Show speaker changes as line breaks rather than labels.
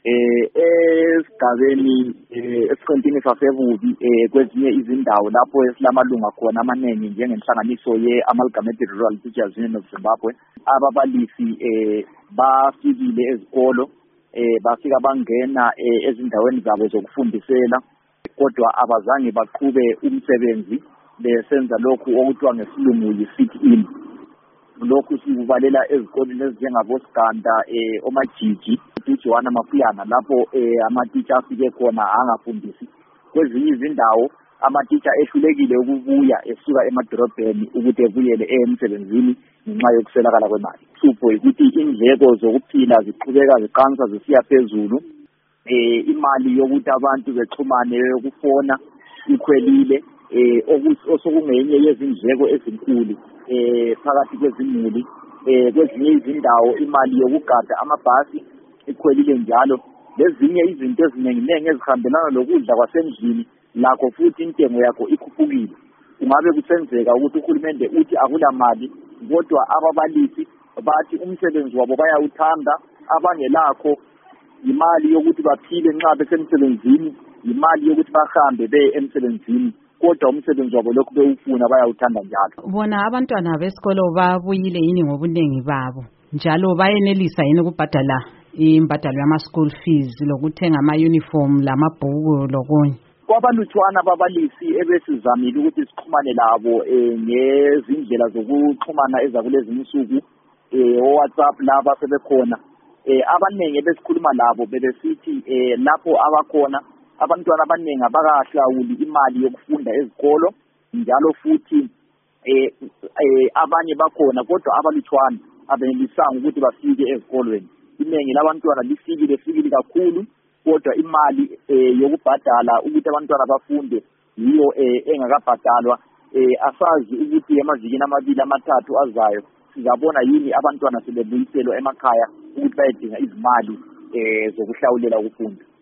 Esigabeni esiqintini sasebubi kwezinye izindawo lapho esilamalunga khona amaningi njengenhlanganiso ye-Amalgamated Rural Teachers Union of Zimbabwe, ababalisi bafikile ezikolo, bafika bangena ezindaweni zabo zokufundisela, kodwa abazange baqhube umsebenzi besenza lokhu okuthiwa ngesilungu yi-sit-in. Lokhu sikubalela ezikoleni ezinjengabo Siganda, oMajiji, uJohana Mafuyana, lapho amatitsha afike khona angafundisi. Kwezinye izindawo amatitsha ehlulekile ukubuya esuka emadolobheni ukuthi ebuyele emsebenzini ngenxa yokuswelakala kwemali. Hlupho ukuthi indleko zokuphila ziqhubeka ziqansa zisiya phezulu. Imali yokuthi abantu bexhumane yokufona ikhwelile, osokungenye yezindleko ezinkulu phakathi kwezimuli. Kwezinye izindawo imali yokugada amabhasi ikhwelile njalo. Lezinye izinto eziningi ezihambelana lokudla kwasendlini lakho futhi intengo yakho ikhuphukile. Kungabe kusenzeka ukuthi uhulumende uthi akula mali, kodwa ababalisi bathi umsebenzi wabo bayawuthanda, abangelakho imali yokuthi baphile nxa besemsebenzini, imali yokuthi bahambe beye emsebenzini, kodwa umsebenzi wabo lokhu bewufuna bayawuthanda njalo.
Bona abantwana besikolo babuyile yini ngobunengi babo, njalo bayenelisa yini ukubhadala imbadalo yama-school fees lokuthenga ama-uniform lamabhuku lokunye?
Kwabalutshwana ababalisi ebesizamile ukuthi sixhumane labo ngezindlela zokuxhumana ezakulezi insuku, WhatsApp laba sebekhona. Abaningi ebesikhuluma labo bebesithi lapho abakhona abantwana abaningi abakahlawuli imali yokufunda ezikolo, njalo futhi abanye bakhona kodwa abalutshwana abenelisanga ukuthi bafike ezikolweni. Inengi labantwana lifikile kakhulu, kodwa imali yokubhadala ukuthi abantwana bafunde yiyo engakabhadalwa. Asazi ukuthi emavikini amabili amathathu azayo sizabona yini abantwana sebebuyiselwa emakhaya ukuthi bayedinga izimali zokuhlawulela ukufunda.